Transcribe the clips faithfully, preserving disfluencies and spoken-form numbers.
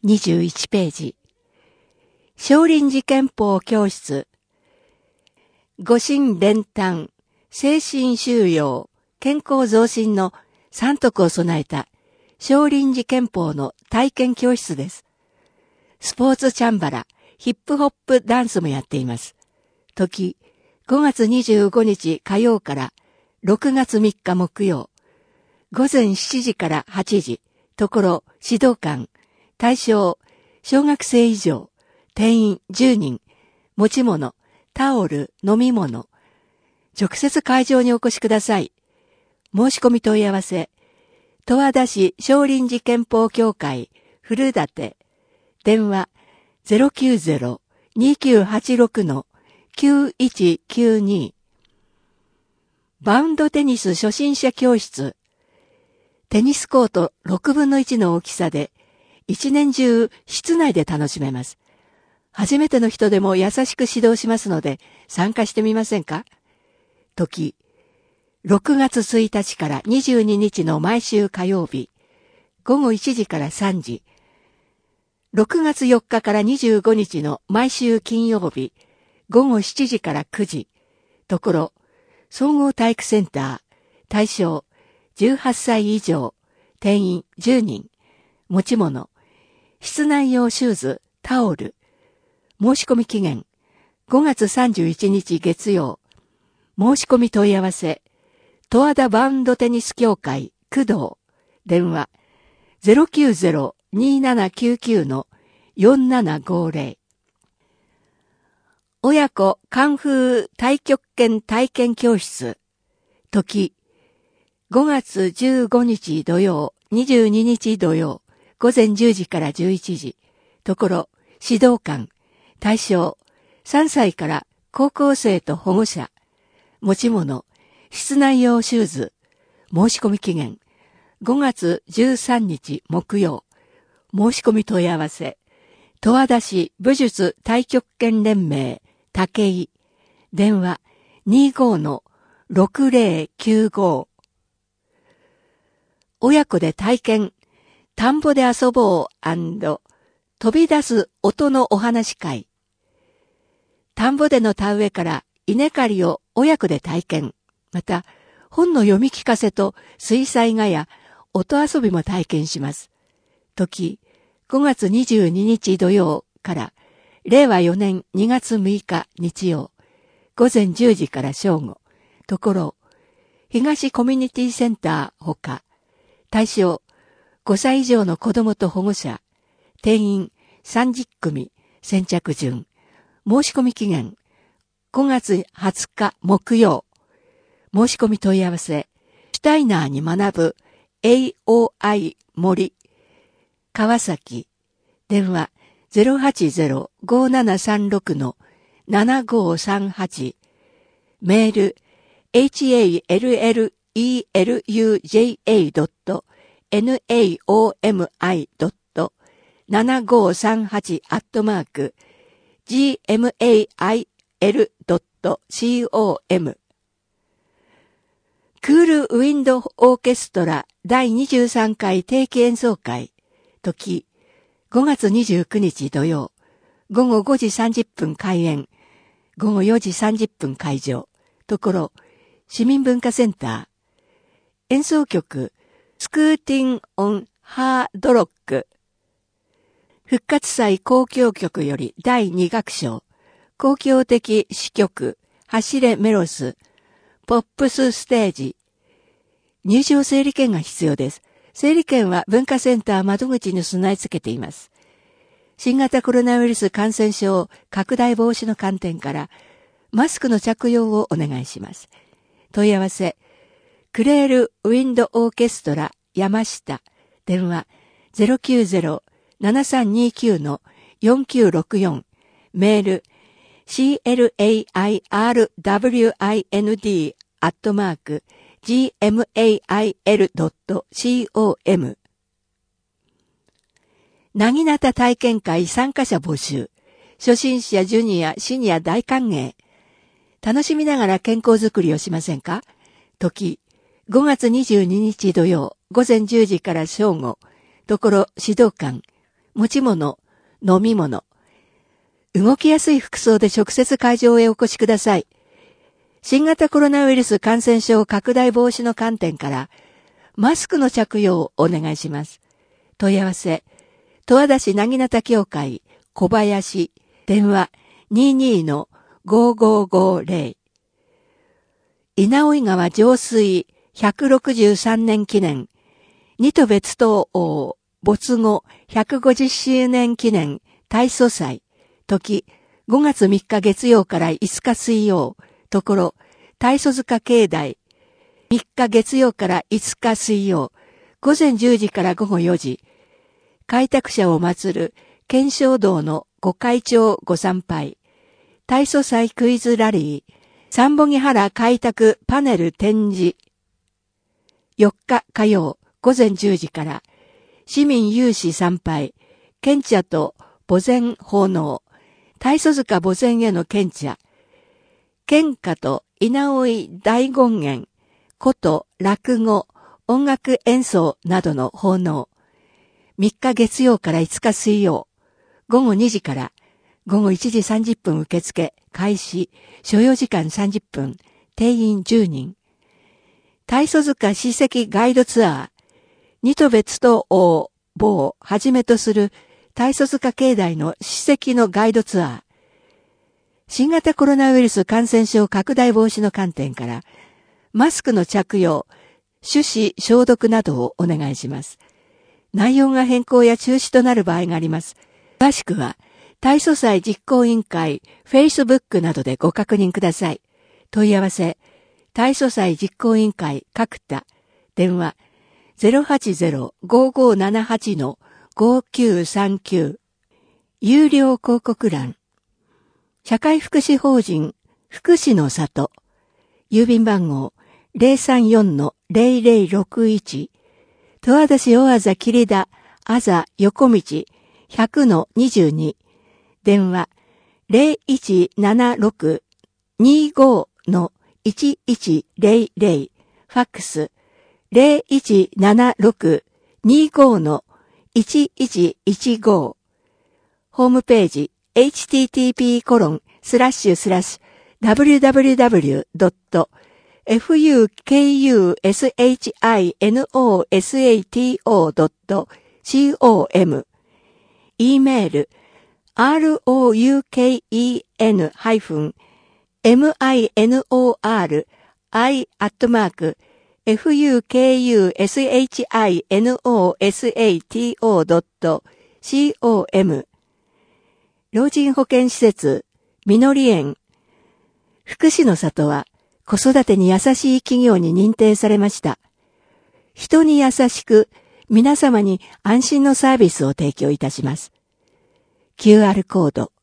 にじゅういちページ。少林寺拳法教室。護身練炭、精神修養、健康増進の三徳を備えた少林寺拳法の体験教室です。スポーツチャンバラ、ヒップホップダンスもやっています。時、ごがつにじゅうごにち火曜からろくがつみっか木曜。午前しちじからはちじ、ところ指導官、対象、小学生以上、定員じゅうにん、持ち物、タオル、飲み物。直接会場にお越しください。申し込み問い合わせ、十和田市少林寺拳法協会、古館、電話 ゼロきゅうゼロ にきゅうはちろく きゅういちきゅうに。バウンドテニス初心者教室。テニスコートろくぶんのいちの大きさで、一年中室内で楽しめます。初めての人でも優しく指導しますので、参加してみませんか？時、ろくがつついたちからにじゅうににちの毎週火曜日、ごごいちじからさんじ、ろくがつよっかからにじゅうごにちの毎週金曜日、ごごしちじからくじ、ところ、総合体育センター、対象、じゅうはっさい以上、定員じゅうにん、持ち物、室内用シューズ、タオル、申し込み期限、ごがつさんじゅういちにち月曜、申し込み問い合わせ、十和田バウンドテニス協会、工藤、電話、ゼロきゅうゼロ にーななきゅうきゅう よんななごぜろ。親子カンフー太極拳体験教室。時、ごがつじゅうごにち土曜、にじゅうににち土曜、ごぜんじゅうじからじゅういちじ。ところ、指導官、対象、さんさいから高校生と保護者。持ち物、室内用シューズ。申し込み期限、ごがつじゅうさんにち木曜。申し込み問い合わせ、十和田市武術太極拳連盟、武井。電話、にじゅうごのろくぜろきゅうご。親子で体験、田んぼで遊ぼう&飛び出す音のお話会。田んぼでの田植えから稲刈りを親子で体験。また、本の読み聞かせと水彩画や音遊びも体験します。時、ごがつにじゅうににち土曜かられいわよねんにがつむいか日曜、ごぜんじゅうじから正午。ところ、東コミュニティセンターほか、対象、ごさい以上の子供と保護者、定員さんじゅっくみ、先着順。申し込み期限、ごがつはつか木曜。申し込み問い合わせ、シュタイナーに学ぶ エーオーアイ 森、川崎、電話 ゼロはちゼロ ごーななさんろく ななごーさんはち、メール エイチエーエルエルイーエルユージェーエードットナオミドットななごーさんはち アットマーク ジーエムエーアイエルドットコム。クールウィンドオーケストラだいにじゅうさんかい定期演奏会。時、ごがつにじゅうくにち土曜、ごごごじさんじゅっぷん開演、ごごよじさんじゅっぷん会場。ところ、市民文化センター。演奏曲、スクーティン・オン・ハードロック。復活祭交響曲よりだいに楽章。交響的詩曲、走れメロス。ポップスステージ。入場整理券が必要です。整理券は文化センター窓口に備え付けています。新型コロナウイルス感染症拡大防止の観点から、マスクの着用をお願いします。問い合わせ、クレールウィンドオーケストラ山下、電話 ゼロきゅうゼロ ななさんにきゅう よんきゅうろくよん、メール シーエルエーアイアールダブリューアイエヌディー アットマーク ジーエムエーアイエルドットコム。なぎなた体験会参加者募集。初心者、ジュニア、シニア大歓迎。楽しみながら健康づくりをしませんか？時、ごがつにじゅうににち土曜、ごぜんじゅうじから正午。ところ、指導官。 持ち物、飲み物。動きやすい服装で直接会場へお越しください。新型コロナウイルス感染症拡大防止の観点から、マスクの着用をお願いします。問い合わせ、十和田市なぎなた協会、小林、電話 にじゅうにのごーごーごーぜろ。稲追川上水ひゃくろくじゅうさんねん記念、二都別当王没後ひゃくごじゅっしゅうねん記念大祖祭、時ごがつみっか月曜からいつか水曜、ところ大祖塚境内、みっか月曜からいつか水曜、午前じゅうじから午後よじ、開拓者を祀る賢勝堂のご会長ご参拝、大祖祭クイズラリー、三本木原開拓パネル展示。よっか火曜午前じゅうじから市民有志参拝、献茶と墓前奉納、大祖塚墓前への献茶、献花と稲追大権現、古都落語、音楽演奏などの奉納。みっか月曜からいつか水曜、午後にじから午後いちじさんじゅっぷん受付、開始、所要時間さんじゅっぷん、定員じゅうにん。大祖塚史跡ガイドツアー、二都別当王墓をはじめとする大祖塚境内の史跡のガイドツアー。新型コロナウイルス感染症拡大防止の観点から、マスクの着用、手指消毒などをお願いします。内容が変更や中止となる場合があります。詳しくは、大祖祭実行委員会、Facebook などでご確認ください。問い合わせ、大祖祭実行委員会、角田、電話、ゼロはちゼロ ごーごーななはち のごきゅうさんきゅう。有料広告欄。社会福祉法人、福祉の里。郵便番号、ゼロさんよんのゼロゼロろくいち。十和田市大あざ切田、あざ横道、ひゃくのにじゅうに。電話、ゼロいちななろく にごのいちいちゼロゼロ。ファックス、ゼロいちななろく にごのいちいちいちご。ホームページ、エイチティーティーピーコロンスラッシュスラッシュダブリューダブリューダブリュードットフユーケーユーエスエイチアイエヌオーエスエーティーオードットコム。e メール、アールオーユーケーイーエヌ ハイフン エムアイエヌオーアールアイ アットマーク エフユーケーユーエスエイチアイエヌオーエスエーティーオードットコム。老人保健施設、みのり園。福祉の里は子育てに優しい企業に認定されました。人に優しく、皆様に安心のサービスを提供いたします。キューアール コード。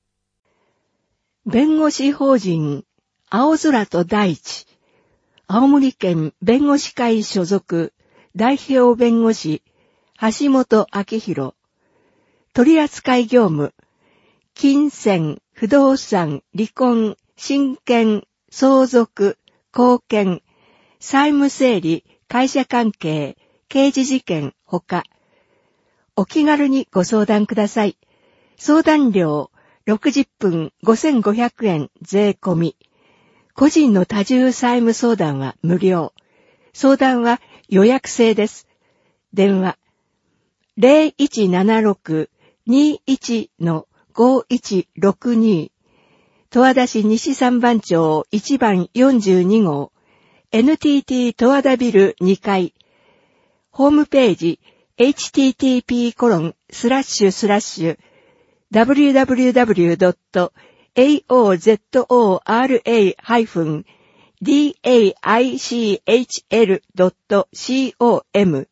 弁護士法人、青空と大地。青森県弁護士会所属、代表弁護士、橋本明宏。取扱業務、金銭、不動産、離婚、親権、相続、後見、債務整理、会社関係、刑事事件ほか、お気軽にご相談ください。相談料ろくじゅっぷんごせんごひゃくえん税込み。個人の多重債務相談は無料。相談は予約制です。電話ゼロいちななろく にいちのごいちろくに。十和田市西三番町いちばんよんじゅうにごう エヌティーティー 十和田ビルにかい。ホームページ エイチティーティーピーコロンスラッシュスラッシュダブリューダブリューダブリュードットエーオーゼットオーアールエーハイフンディーエーアイシーエイチエルドットコム